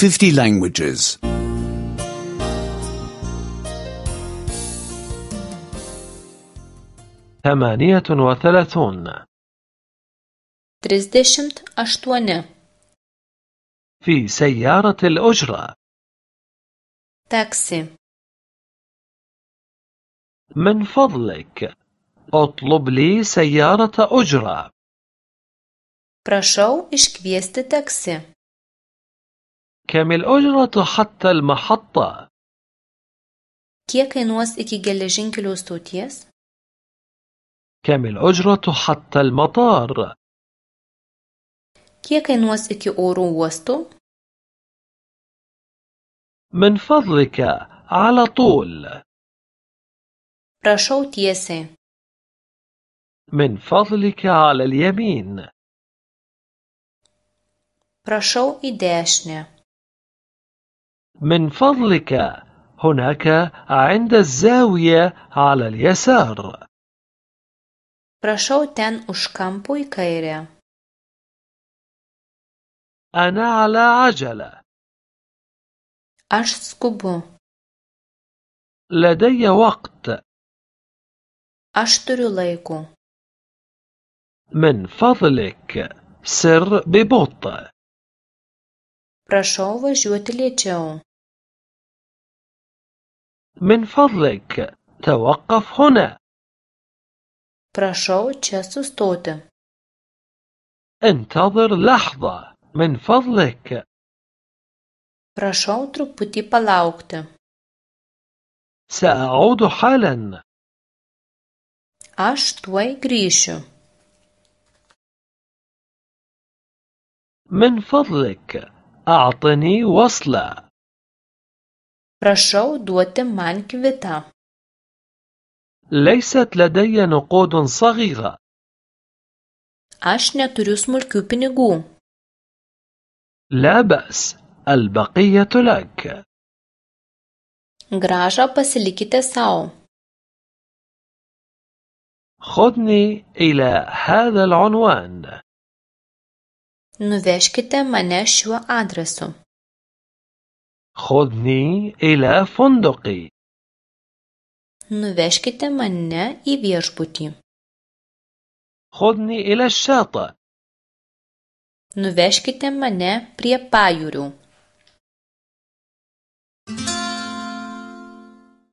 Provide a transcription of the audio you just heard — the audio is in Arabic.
50 languages. 38 38 في سيارة الأجرة. تاكسي من فضلك اطلب لي سيارة أجرة. Prašau iškviesti taksi. كم الأجرة حتى المحطة؟ Kiek kainuos iki geležinkelio stoties? كم الأجرة حتى المطار؟ Kiek kainuos iki oro uosto? من فضلك على طول. Prašau tiesiai. من فضلك على اليمين. Prašau į dešinę. من فضلك هناك عند الزاوية على اليسار. Prašau ten už kampo į kairę. أنا على عجلة. Aš skubu. لدي وقت. Aš turiu laiko. من فضلك سر ببطء. Prašau važiuoti lėčiau. من فضلك توقف هنا. Prašau čia sustoti. انتظر لحظة من فضلك. Prašau truputį palaukti. سأعود حالا. Aš tuoj grįšiu. من فضلك أعطني وصلة. Prašau duoti man kvitą. ليست لدي نقود صغيرة. Aš neturiu smulkių pinigų. لا بأس، البقية لك. Grąžą pasilikite savo. خذني إلى هذا العنوان. Nuvežkite mane šiuo adresu. خذني إلى فندقي. Nuvežkite mane į viešbutį. خذني إلى الشاطئ. Nuvežkite mane prie pajūrių.